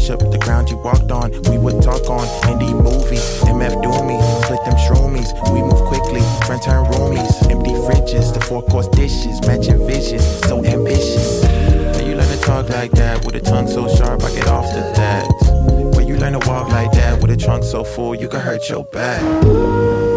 worship the ground you walked on. We would talk on indie movies, MF Doomies, split them shroomies. We move quickly, friends turn roomies. Empty fridges, the 4-course dishes, matching visions, so ambitious. Where you learn to talk like that, with a tongue so sharp I get off the that. Where you learn to walk like that, with a trunk so full you can hurt your back.